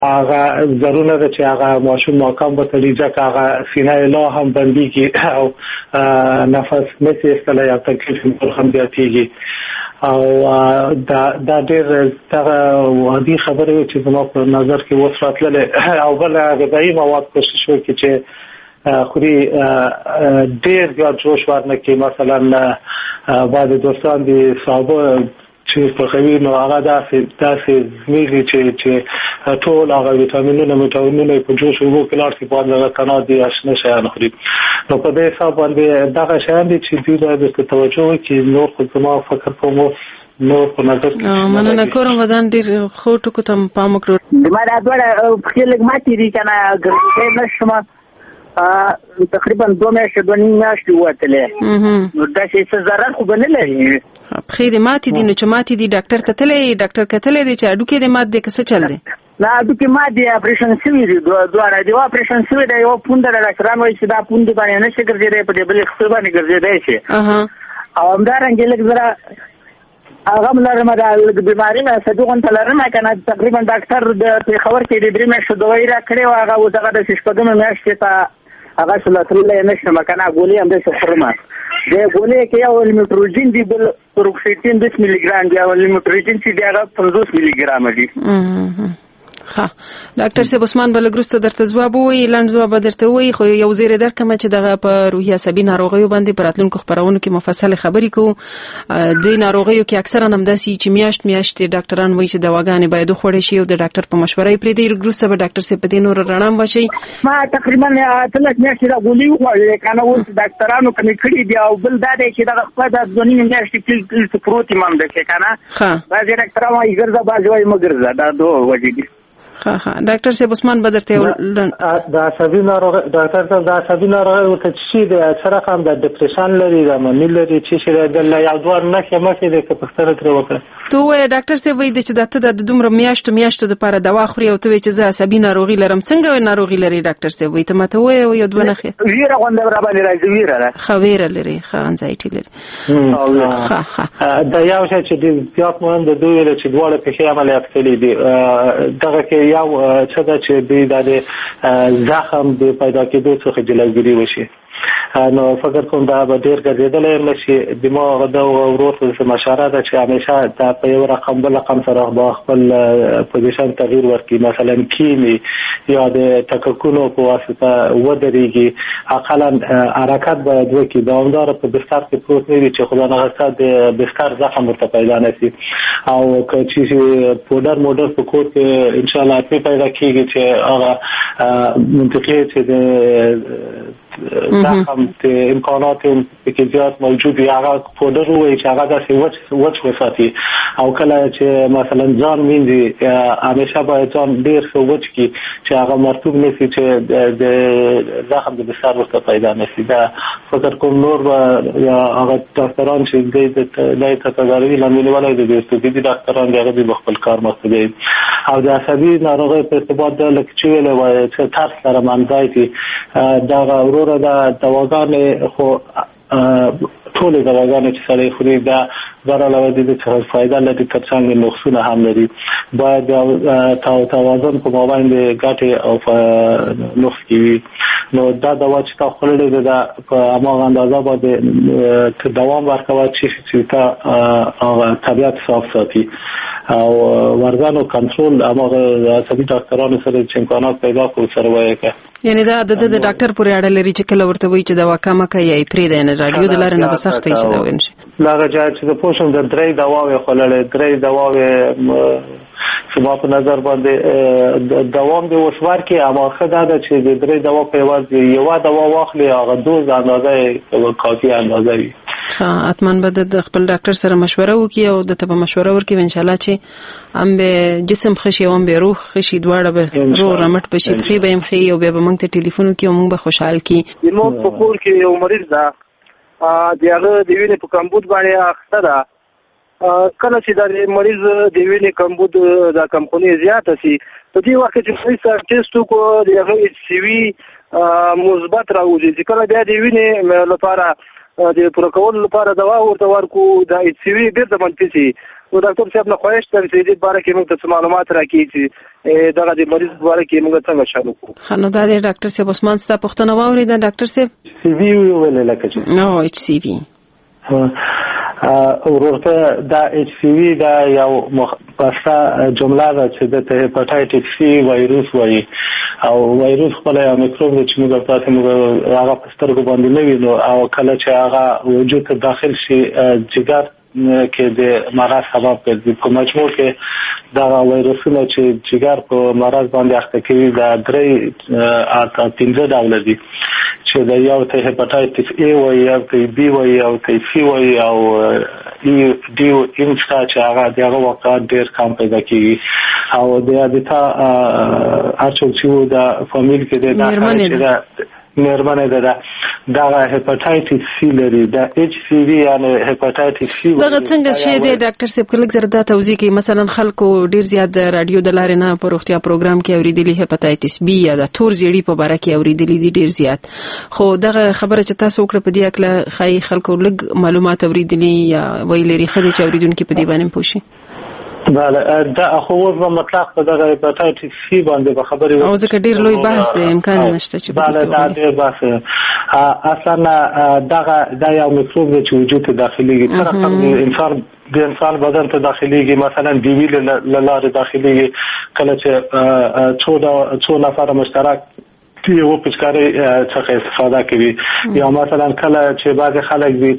هغه ضروري ده چې هغه ماشوم ماکام به تړي ځکه هغه سینه لا هم بنديږي او نفس نشي استلای او تکلیف هم زیاتېږي او دا ډېر عادي خبره چې زما په نظر کې وساتله او بل غذایی مواد کوشش وکړي چې خوري ډېر زیات جوش ورنکړي مثلا بعد دوستان دي صاحب چې په خوي نو هغه داسې میږي چې ټول هغه ویټامینونه په جوش وو کلار چې په هغه قناعت دي آشنا شي خوري نو په دې حساب باندې دا شیان دي چې دوی د توجه کې نور خو زما فکر کوم نور په نظر مننه کوم ودان ډیر خو ټکو تم پام وکړو ما دا ډوړه خپل ماتې دي کنه ګرځې نشم تقریبا 2 میاشتې وته نو دا څه ضرر خو نه لري خې دې ماتې دي نو چې ماتې دي ډاکټر ته تلې ډاکټر کتلې دي چې اډو کې دې مات دي کسه چل دي نه اډو کې مات دي اپریشن شوی دی دوه دی اپریشن شوی دی یو پوند ډاکټران وایي چې دا پوند باندې نشي ګرځېدای په دې بل خپل باندې ګرځېدای شي او همدارنګه لږ زرا هغه ملرمه د بیماری نه صدقون تلرمه کنه تقریبا ډاکټر د خبر کې د 3 میاشتې دوی را کړې او هغه دغه د شپږم میاشتې ته هغه سلطله نشه مکنه ګولې هم د شخرمه د ګولې کې یو لیمټروجین دی بل پروکسیټین 10 ملي ګرام دی او لیمټروجین چې دی هغه 50 ملي ګرام دی ها ډاکټر صاحب عثمان بلګرسته درته جواب وی لاند جواب درته وی خو یو زیره درکم چې دغه په روحي عصبي ناروغیو باندې پراتلونکو خبرونو کې مفصل خبرې کوو د ناروغیو کې اکثرا هم داسي چې میاشت ډاکټران وایي چې دواګانې باید خوړې شي او د ډاکټر په مشوره پرې دی ګروسه به ډاکټر صاحب په دې نور رڼام وشي ما تقریبا 3 میاشتې دا ګولې وخوړې کنه اوس ډاکټرانو کني کړی دی او بل دا دی چې دغه خپل د ځونی میاشتې کې پروت ایمام ده کنه بعضی ډاکټرانو یې ګرځا بعضی یې مګرځا دا دوه وجې دي ها ډاکټر صاحب عثمان بدرته دا عصبي ناروغ ډاکټر صاحب دا عصبي ناروغ او ته چې د اثر هم د ډیپریشن لري د منی لري چې شری د یو دوه نه مخې د کپستر تر وکړه ته ډاکټر صاحب وایي چې د دومره میاشتو د لپاره دوا خوري او ته چې زه عصبي ناروغي لرم څنګه ناروغي لري ډاکټر صاحب وایي ته ماته وایي یو دوه نه ویره غونډه را باندې راځي ویره خویره لري انزایټي لري ها دا یو چې د زیات مهم د دوی چې دواړه په عملیات کړي دي دغه کې یو څه دا چې د زخم د پیدا کېدو څخه جلوګیری وشي نو فکر کوم دا به ډیر ګرځیدل نشي دماغ د ورور څخه مشوره ده چې همیشه دا په یو رقم بل رقم سره با خپل پوزیشن تغییر ورکړي مثلا کینی یا د تککونو په واسطه ودرېږي اقلا حرکت باید وکړي دوامدار په بستر کې پروت نه وي چې خدا نه غوښته د بستر زخم ورته پیدا نشي او چې پودر موډر په کور کې ان شاء الله پیدا کیږي چې هغه منطقي چې د زخم د امکانات په زیات موجودي هغه پودر وي چې هغه داسې وچ وساتي او کله چې مثلا ځان ویني همیشه باید ځان ډیر څه وچ کی چې هغه مرطوب نشي چې د زخم د بستر ورته پیدا نشي دا فکر کوم نور یا هغه ډاکټران چې د تداوی لامل ولای د استودي ډاکټران دغه د خپل کار مسؤل او د عصبي ناروغي په ارتباط د لکچویل او چې تر سره منځای دا ورور دا دواګانې خو ټول دواګانې چې سړی خوري دا ضرر لري چې فائدہ لري ترڅنګ نقصونه هم لري باید توازن په مابین د ګټې او نقص کې نو دا دوا چې تاسو خورلې دا په هغه اندازه باندې دوام ورکوي چې تا طبيعت صاف ساتي او ورزانو کنټرول هغه عصبي ډاکټرانو سره چې امکانات پیدا کړو سره وایي یعنی دا د ډاکټر پورې اړه لري چې کله ورته وایي چې دوا کمه کوي یا پرې دی نه رادیو د لارې نه بسختې چې دا ونشي لاغه جای چې د پوښتنه د درې دواوې خلل درې دواوې سبا په نظر باندې دوام د وسوار کې اما خدای دا چې د درې دوا په واسطه یو دوا واخلي هغه دوز اندازه کافي اندازه وي اتمن به د خپل ډاکټر سره مشوره وکړي او د ته مشوره ورکړي ان شاء الله چې هم به جسم خشي او هم به روح خشي دواړه به روح رمټ بشي خي به هم خي او به موږ ته ټلیفون کوي او موږ به خوشحال کی نو په کور کې یو مریض دا دغه د وینې په کمبود باندې اخته ده کله چې د مریض د وینې کمبود د کمخونی زیات شي په دې وخت کې چې سر ټیسټ کو دغه ایچ سی وی مثبت راوځي چې کله بیا د وینې لپاره د پروکول لپاره دوا ورته ورکو د ایچ سی وی بیرته منفي شي نو ډاکټر صاحب نه خواهش کوم چې دې باره کې موږ ته معلومات راکړي چې دغه د مریض باره کې موږ څنګه چالو کوو. نو دا د ډاکټر صاحب عثمان ستا پوښتنه واورېده ډاکټر صاحب؟ سی وی ویل لکه چې نو ایچ سی وی ورته دا ایچ سی وی دا یو مختصه جمله ده چې د هپاتایټس سی وایروس وایي او وایروس خپل یو میکروب چې موږ تاسو موږ هغه په سترګو باندې نه وینو او کله چې هغه وجود ته داخل شي جګر کې د مرض سبب ګرځي. په مجموع کې دا وایروسونه چې جګر په مرض باندې اخته کوي دا 3 اته 15 ډول دي چې دا یو ته هپاتایټس ای وایي او ته بی وایي او ته سی وایي او ډیو انستا چې هغه دغه واقعات ډېر کم پیدا کیږي او د تا اچو چې دا فامیل کې دا مهربانه ده دا هپاتایټس سی لري دا ایچ سی وی یعنی هپاتایټس سی دا څنګه شي دی ډاکټر صاحب کله زر دا توضیح کوي مثلا خلکو ډیر زیات رادیو د لارې نه په روغتیا پروګرام کې اوریدلی هپاتایټس بی یا د تور زیړی په باره کې اوریدلی دي ډیر زیات خو دغه خبره چې تاسو وکړه په دې اکله خای خلکو لږ معلومات اوریدلی یا ویلری خدي چې اوریدونکو په دې باندې پوښي. بله دا خو په مطلق په دغه هپاتایټس سی باندې په خبرې او ځکه ډیر لوی بحث دی امکان نشته چې بله دا ډیر بحث اصلا دا یو میکروب چې وجود ته داخليږي تر د انسان بدن ته داخليږي مثلا دی وی لاره داخليږي کله چې څو نفر مشترک یو پچکاري څخه استفاده کوي یا مثلا کله چې بعض خلک دي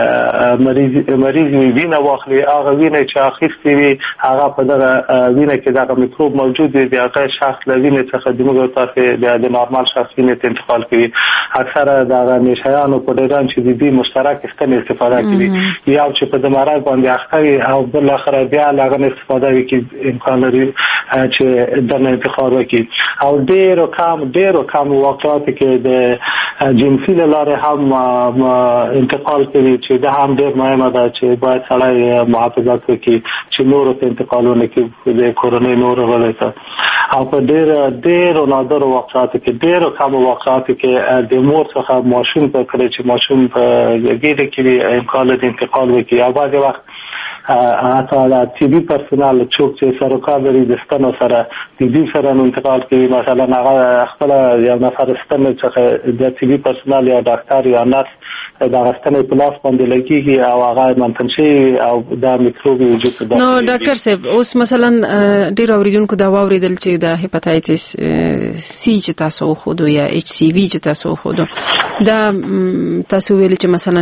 چې مریض وینه واخلي هغه وینه چې اخیستي وي هغه په دغه وینه کې دغه میکروب موجود دی هغه شخص له وینې څخه د موږ تاسو د نورمال شخص وینې ته انتقال کوي. اکثره دغه نشایانو په ډیران چې د دې مشترک استفاده کوي یا چې په دمارای باندې اخته او بل اخر بیا لغه استفاده کوي امکان لري چې د انتقال وکړي او ډیرو کم واقعات کې د جنسي لاره هم انتقال کوي چې دا هم ډیر مهمه ده چې باید سړی محافظت وکړي چې نور ته انتقالونه کوي د کورونی نور ولایته او په ډیر نادر واقعات کې ډیر کم واقعات کې د مور څخه ماشوم په کړي چې ماشوم په ګیډه کې امکان لري انتقال وکړي او بعض وخت حتی د ټي بي پرسونال څوک چې سرکار لري د ستنو سره د دې سره انتقال کوي مثلا هغه خپل یو نفر ستنه چې د ټي بي پرسونال یا ډاکټر یا نرس دا ستنه په لاس باندې لګيږي او هغه منتن شي او دا میکروب وجود ته نو ډاکټر صاحب اوس مثلا ډیر اوریدونکو دا واوریدل چې د هپاتایټس سی چې تاسو خو یا ایچ سی وی چې تاسو خو دا تاسو ویل چې مثلا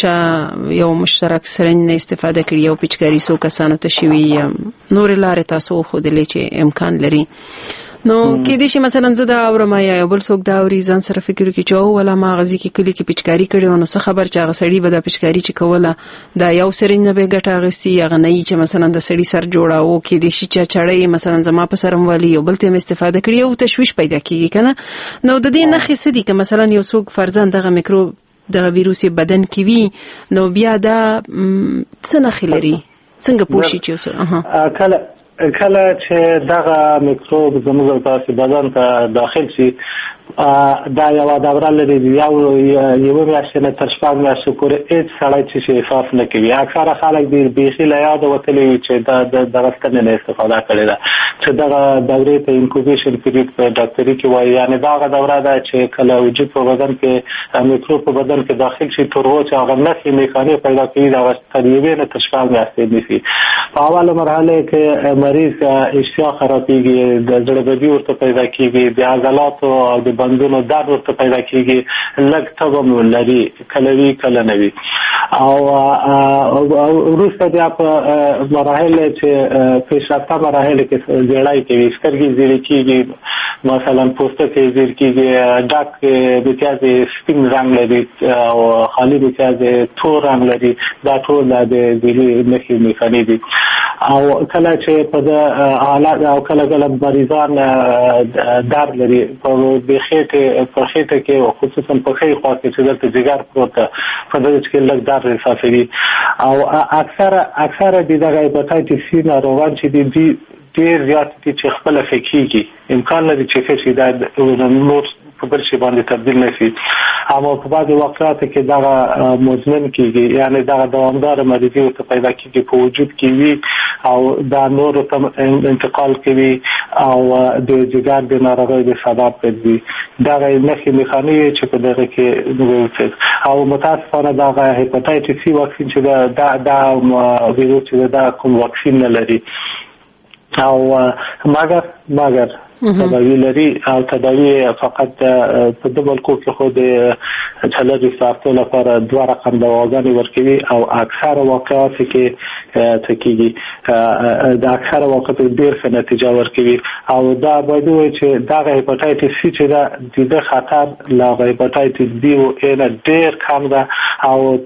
یو مشترک سرنج نه استفاده کړی او پچکاری سو کسانو ته شوی نور لارې تاسو خو د لچې امکان لري نو کې دې شي مثلا زدا اورم یا بل څوک دا اوري ځان سره فکر کوي چې ولا ما غزي کې کلی کې پچکاری کړي نو څه خبر چې هغه سړی به د پچکاری چې کوله دا یو سرنج نه به ګټه غسي هغه نه چې مثلا د سړی سر جوړاو کې دې شي چې چړې مثلا زما په سرم والی یو بل ته استفاده کړي او تشويش پیدا کیږي کنه نو د دې نخې سدي چې مثلا یو څوک فرضاً دغه میکروب دغه ویروس بدن کې وي نو بیا دا څه نخې لري څنګه پوښي چې اوسه کله چې دغه میکروب زموږ په بدن ته داخل شي دا یو دوره لري یو میاشت نه تر شپږ میاشتې پورې هیڅ سړی چې احساس نه کوي اکثره خلک د بیخي له یاد وتلی چې د دغه نه استفاده کړي دا چې دغه دورې ته انکوبیشن پیریډ په ډاکټري کې وایي یعنی دا دوره ده چې کله وجود په بدن کې میکروب په بدن کې داخل شي تر هغه چې هغه نفي میکاني پیدا کوي دا تقریبا نه تر شپږ میاشتې نیسي. په اوله مرحله کې مریض اشتها خرابېږي د زړه بدی ورته پیدا کیږي د عضلاتو او د بندونو درد ورته پیدا کیږي لږ تبم لري کله وی کله نه وی او وروسته بیا په مراحل چې پیشرفته مراحل کې زیړای کوي سترګې زیړې کیږي مثلا پوسته کې زیړ کیږي ډاک بچازه سپین رنگ لري او خالی بچازه تور رنگ لري دا ټول د زیړې نښې میخاني دي او کله چې په حالات او کله مریضان درد لري په خېټه کې خصوصا په خې خوا کې چې د جګر پروت په دې کې لږ درد احساسوي او اکثره دغه هپاتایټس سی ناروغان چې دي ډېر زیات دي چې خپل فکرېږي امکان لري چې دا نور په بل شي باندې تبدیل نشي. اما په بعض واقعاتو کې دا مزمن کیږي، یعنی دا دوامدار مریضي او پیدا کیږي په وجود کې وي او دا نور ته انتقال کوي او د جګر د ناروغۍ د سبب ګرځي. دا نښې میخاني چې په دغه کې وروځي او متاسفانه دا هپاتایتس سی واکسین چې دا ویروس چې دا کوم واکسین نه لري او مګر تداوی لري او تداوی فقط په دبل کو کې خو د چلري ساتلو لپاره 2 رقم دواګانې ورکوي او اکثر واقعات کې تکیږي د اکثر واقعات ډېر ښه نتیجه ورکوي او دا باید وایي چې دا هپاتایتس سی چې دا د خطر لا هپاتایتس بی او ان ډېر کم ده او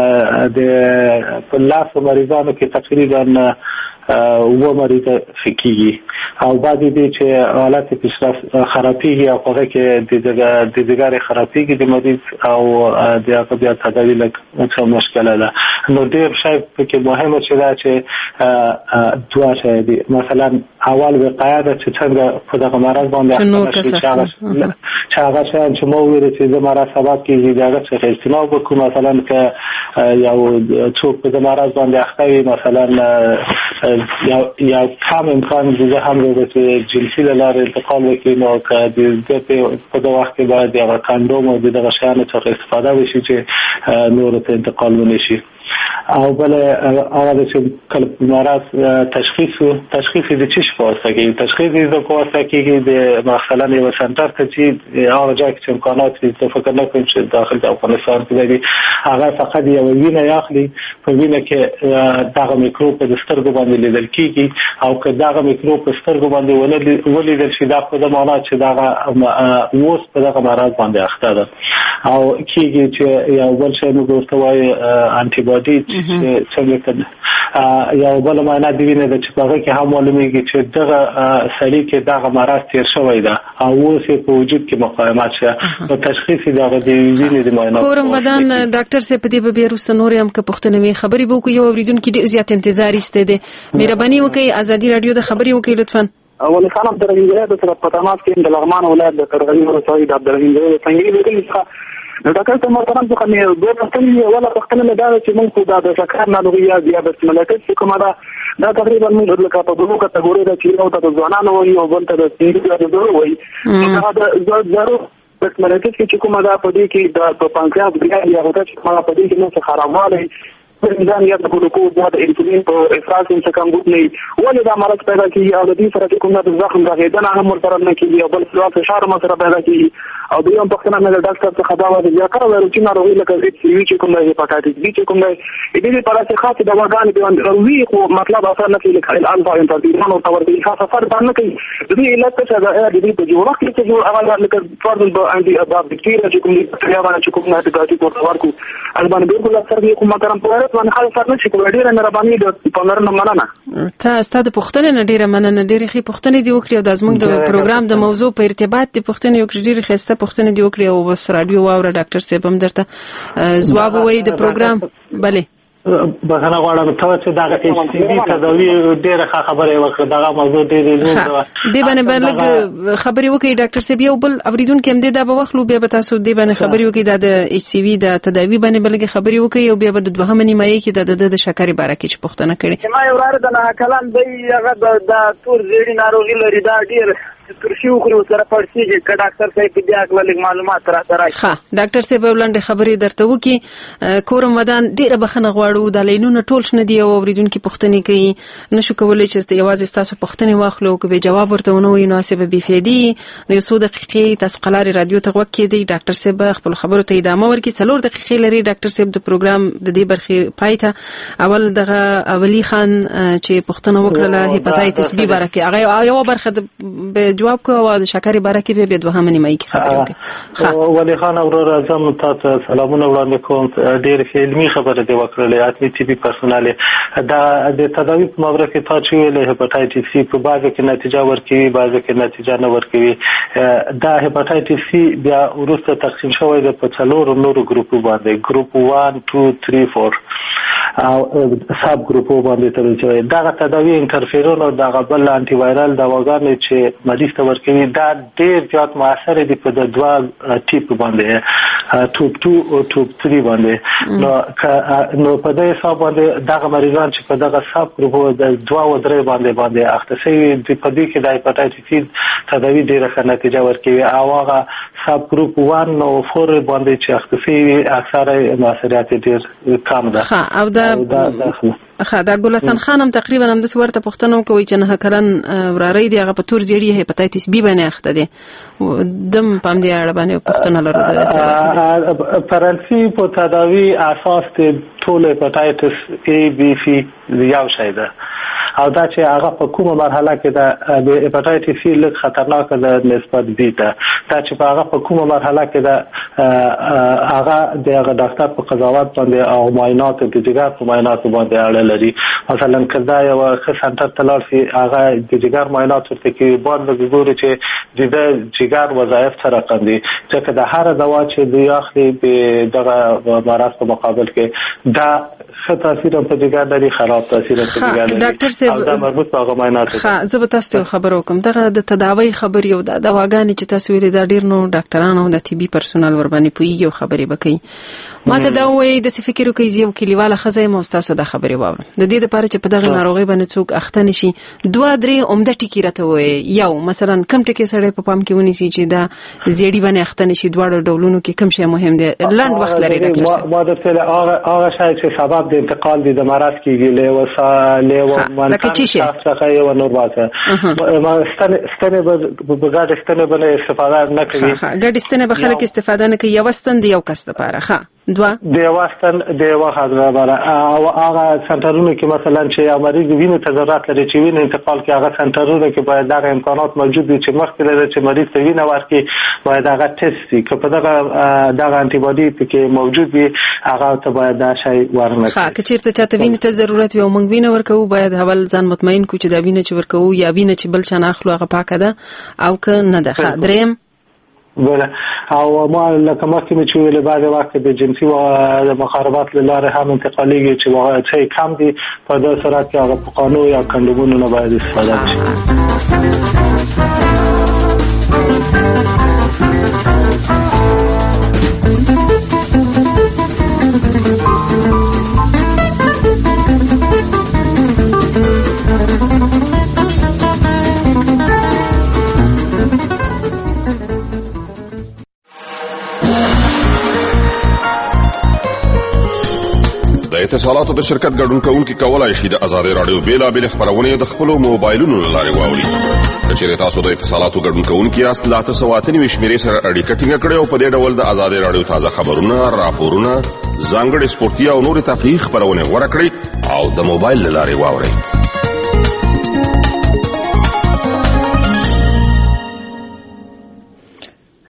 په لاس مریضانو کې تقریبا و مریض فکیږي او بعضی دي چې حالت پیشرفت خرابېږي او هغه کې د دیګر خرابېږي د مریض او د هغه بیا تداوی لکه مشکله ده. نو ډېر شی پکې مهمه چې دا چې دوه شی دي، مثلا اول وقایه ده چې څنګه په دغه مرض باندې چې هغه شی چې مو ویل چې د مرض سبب کېږي دغه څخه اجتناب وکړو. مثلا که یو څوک په مرض باندې اخته وي، مثلا یا کم امکان دیگه هم رو به جنسی لاره انتقال بکنیم و که دیگه په دغه وخت کې باید یو کاندوم او دغه شیانو څخه استفاده وشي چې نور ته انتقال ونشي. او بل هغه چې کله مرض تشخیص د چی په واسطه کې تشخیص د په واسطه کې د مثلا یو سنټر ته چې هغه ځای کې امکانات دي فکر نه کوم چې داخل د افغانستان کې دی هغه فقط یو وینه یاخلي په وینه کې دغه میکروب په سترګو باندې لیدل کیږي او که دغه میکروب په سترګو باندې ولیدل شي دا په معنا چې دغه اوس په دغه مرض باندې اخته ده او کیږي چې یو بل شی موږ ورته وایي انټي باډي څنګه کړه یو بل معنا دی نه چې په هغه کې هم معلومیږي چې دغه سړی کې دغه مرض تیر شوی ده او اوس په وجود کې مقاومت شته په تشخیص دغه دی وینې د معاینات کورم بدن ډاکټر سه په دې به بیرست نور هم که پښتنه وی خبري بو کو یو اوریدونکو ډیر زیات انتظار ایسته دي. مهرباني وکړئ ازادي رادیو د خبري وکړئ لطفا. اول خان عبدالرحیم ولایت د پټامات کې د لغمان ولایت د ترغیب رسوي د عبدالرحیم څنګه ویل ډاکټر ته محترم څخه مې دوه پښتنې ولا پښتنه نه دا چې موږ دا د شکر ناروغي یا دیابت ملاتړ چې کومه دا تقریبا موږ د لکه په دوه کټګوري د چیرو ته ځوانانو وي او بل ته د سپینږیرو د دوه وي دا د ضرورت ملاتړ چې کومه دا په دې کې د پانکریاس بیا یا هغه چې کومه په دې کې نو څه خرابوالی میزان یا د ګلوکوز یا د انسولین په افراز څخه کمبود نه ولې دا مرض پیدا کیږي او د دې سره کومه د زخم راغیدنه هم ورسره نه کیږي او بل فلوا فشار هم سره پیدا کیږي او د یو پښتنه نه ډاکټر څخه دا وایي چې کار ورو چې ناروغي لکه چې کومه هپاتایتس بی چې کومه دې په اړه خاصه د واګان دی وی خو مطلب اثر نه کوي لکه الالفا انترفيرون او تور دي خاصه فرق نه کوي د دې علت څه ده د دې په جوړه کې چې جوړ اول لکه فرض به انټي بکټیریا چې کومه بکټیریا باندې چې کومه انټي ورکو البته بالکل اثر دی کومه کرم په اړه باندې خاصه فرق نشي کولای. ډیره مهرباني د پاملرنه مننه. تاسو د پښتنې نه ډیره مننه. ډیره خې پښتنې دی وکړي او د زموږ د پروګرام د موضوع په ارتباط د پښتنې یو ډیره خسته پښتنې دی وکړي او بس رادیو واوره ډاکټر صاحب هم درته جواب وایي د پروګرام. بله بخنه غواړم ته چې دا ایچ سی وی تداوی ډیره خبره وکړه دا موضوع ډیره لوړ دی باندې بلګ خبري وکړي ډاکټر صاحب یو بل اوریدونکو هم دا به وخلو بیا به تاسو دی باندې خبري وکړي د ایچ سی وی د تداوی باندې بلګ خبري وکړي او بیا به د دوهمه نیمایي کې د شکرې باره کې چې پښتنه کړي. ما یو راره د نه کلام دی هغه د تور زیړی ناروغي لري دا ډیر ترشي وکړو سره پړسیږي که ډاکټر صاحب بیا کلک معلومات را سره. ها ډاکټر صاحب ولنډه خبرې درته وکي. کورم ودان ډیره بخنه غواړو د لینونو ټول شنه دی او اوریدونکو پښتنې کوي نشو کولای چې یوازې تاسو پښتنې واخلو او به جواب ورته ونه وي نو سبب بيفيدي نو یو څو دقیقې تاسو قلاري رادیو ته وکړئ دی ډاکټر صاحب خپل خبرو ته ادامه ورکړي. 3 دقیقې لري ډاکټر صاحب د پروګرام د دې برخې پایته. اول دغه اولی خان چې پښتنه وکړه هپاتایتس بی برکه هغه یو برخه به جواب کوو او د شکرې برکه به دوهمه نیمایي کې خبرې وکړي. ولی خان اورور اعظم تاسو سلامونه وړاندې کوم. ډېر علمي خبره دی وکړلې اتمی ټي بي پرسونال دا د تداوی په مابره کې تاسو ویلې هپاتایتس سی په بعضو کې نتیجه ورکوي بعضو کې نتیجه نه ورکوي. دا هپاتایتس سی بیا وروسته تقسیم شوی د په 4 نورو ګروپو باندې ګروپ 1 2 3 4 او سب ګروپو باندې تړل شوی. دا تداوی انټرفیرون او د بل انټي وایرال دواګانې چې مریض ته ورکوي دا ډېر زیات موثر دي په د دوه ټیپ باندې ټوب 2 او ټوب 3 باندې. نو په دې حساب باندې دغه مریضان چې په دغه سب ګروپو د 2 او 3 باندې اخته شوي دي په دې کې د هیپاټایټس سی تداوی ډېره ښه نتیجه ورکوي. او هغه سب ګروپ 1 او 4 باندې چې اخته شوي اکثره موثریت ډېر کم ده. او دا ګل حسن خان هم تقریبا هم د ورته پوښتنه کوي چې نه کلن وراري دی هغه په تور زیړی هیپاټایټس بی باندې اخته دي دم پام دی اړه باندې پوښتنه لرو. فرانسي په تداوی اساس ته ټول هیپاټایټس ای بی سی یو شی ده او دا چې هغه په کومه مرحله کې د هیپاټایټس سی لږ خطرناک ده نسبت بی ته. دا چې هغه په کومه مرحله کې ده هغه د هغه ډاکټر په قضاوت باندې او معاینات د جګر په معاینات باندې اړه لري. مثلا کله یو ښه سنټر ته لاړ شي هغه د جګر معاینات ورته کوي باندې ګوري چې د جګر وظایف سره قندي چې د هر دوا چې دی اخلي د دغه مرض په مقابل کې دا ښه تاثیر په جګر لري خراب تاثیر په جګر لري. ډاکټر صاحب دا مربوط په هغه معاینات ښه زه به تاسو خبرو کوم دغه د تداوی خبري او د دواګانې چې تاسو ویلي دا ډیر نو ډاکټرانو او د طبي پرسونل ور باندې پوي او خبري وکړي. ماته دا وایي د فکر کوي یو کلیواله خزه مو تاسو د خبري واورم د دې لپاره چې په دغه ناروغي باندې څوک اخته نشي 2-3 عمده ټکی راته وایي. یو مثلا کم ټکی سره په پام کې ونیسي چې دا زیړی باندې اخته نشي دواړو ډولونو کې کوم شی مهم دی لاند وخت لري ډاکټر صاحب. ما د څه هغه شی چې سبب د انتقال دي د مرض کېږي له منطقه یو نور واته ما ستنه به ګډ ستنه بل استفاده نه کوي. ګډ ستنه به خلک استفاده نه کوي یو ستن دی یو کس لپاره ښه دوا د واستن د واخد لپاره او هغه سنټرونه کې مثلا چې مریض وینې ته ضرورت لري چې وینې انتقال کې هغه سنټرونه کې باید دغه امکانات موجود وي چې مخکې لري چې مریض ته وینه ورکړي باید هغه ټیسټ وي که په دغه انټي باډي کې موجود وي هغه ته باید دا شی ورنه ښه که چیرته چاته وینې ته ضرورت وي او موږ وینه ورکوو باید اول ځان مطمئن کو چې دا وینه چې ورکوو یا وینه چې بل چا نه اخلو هغه پاکه ده او که نه ده. ښه دریم بله او ما لکه مخکې مې چې ویلې بعضې وخت د جنسي د مقاربات له لارې هم انتقالیږي چې واقعي کم دي په دې صورت کې هغه پوکانو یا کنډومونو نه باید استفاده وشي. د اتصالاتو د شرکت ګډون کوونکي کولای شي د آزادۍ رادیو بیلابېل خپرونې د خپلو موبایلونو له لارې واوري. که چېرې تاسو د اتصالاتو ګډون کوونکي یاست له 898 شمېرې سره اړیکه ټینګه کړئ او په دې ډول د آزادۍ رادیو تازه خبرونه راپورونه ځانګړې سپورتي او نورې تفریحي خپرونې غوره کړئ او د موبایل له لارې واورئ.